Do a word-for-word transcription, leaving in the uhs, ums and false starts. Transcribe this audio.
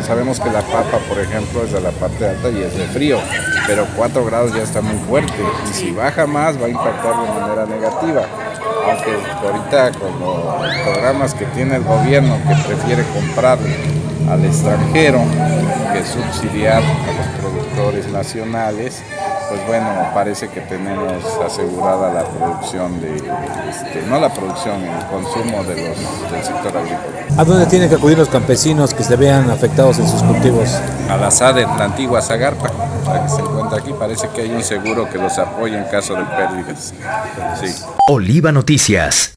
sabemos que la papa, por ejemplo, es de la parte alta y es de frío, pero cuatro grados ya está muy fuerte y si baja más va a impactar de manera negativa. Aunque ahorita con los programas que tiene el gobierno que prefiere comprar al extranjero que subsidiar a los productores nacionales, pues bueno, parece que tenemos asegurada la producción de, este, no la producción, el consumo de los, del sector agrícola. ¿A dónde tienen que acudir los campesinos que se vean afectados en sus cultivos? A la SADE, la antigua Zagarpa, la que se encuentra aquí, parece que hay un seguro que los apoya en caso de pérdidas. Sí. Oliva Noticias.